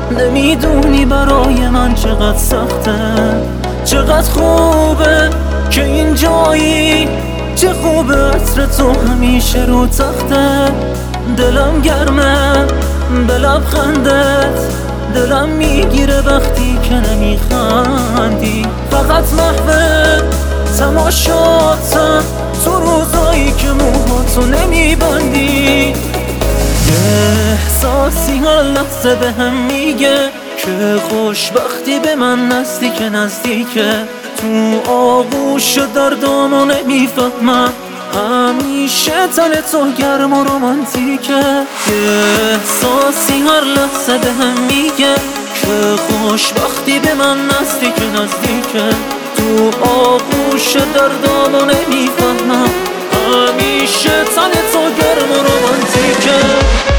نمیدونی برای من چقدر سخته، چقدر خوبه که این جایی، چه خوبه عطر تو همیشه رو تخته. دلم گرمه به لبخندت، دلم میگیره وقتی که نمیخندی. فقط محو تماشاتم تو روزایی که موهاتو نمیبندی. یه احساسی هر لحظه به هم میگه که خوشبختی به من نزدیکه نزدیکه. تو آغوش دردامو نمیفهمم، همیشه تن تو گرم و رومانتیکه. یه احساسی هر لحظه به هم میگه که خوشبختی به من نزدیکه نزدیکه. تو آغوش دردامو نمیفهمم، همیشه تن تو گرم و رومانتیکه.